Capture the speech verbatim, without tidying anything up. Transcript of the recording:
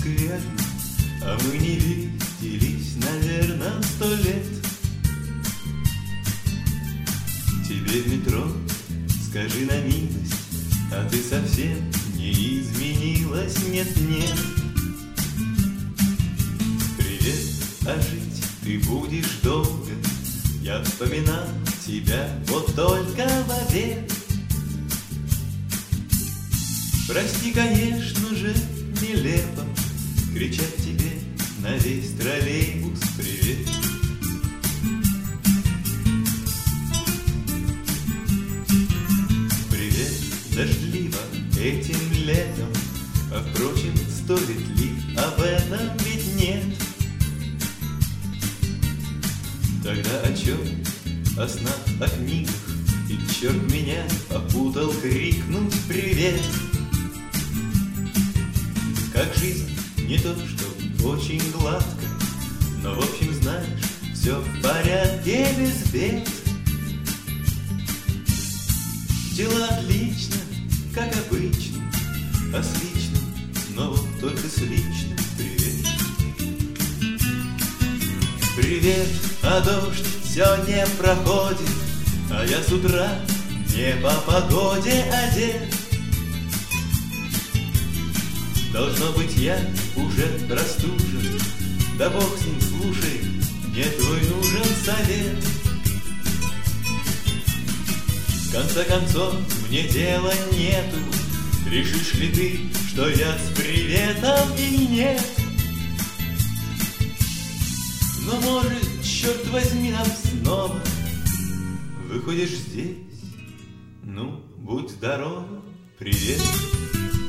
скверно, а мы не виделись, наверное, сто лет. Тебе в метро скажи на милость, а ты совсем не изменилась, нет-нет. Привет, а жить ты будешь долго, я вспоминал тебя вот только в обед. Прости, конечно же, нелепо кричать тебе на весь троллейбус привет. Привет, дождливо этим летом, а впрочем, стоит ли об этом, ведь нет. Тогда о чем? О снах, о книгах, и черт меня попутал крикнуть привет. Как жизнь, не то что очень гладко, но в общем знаешь, все в порядке без бед. Дела отлично, как обычно, а с личным снова только с личным привет. Привет, а дождь все не проходит, а я с утра не по погоде одет. Должно быть, я уже простужен, да бог с ним, слушай, мне твой нужен совет. В конце концов, мне дела нету, решишь ли ты, что я с приветом или нет? Но может, черт возьми, нам снова выходишь здесь, ну, будь здорова, привет.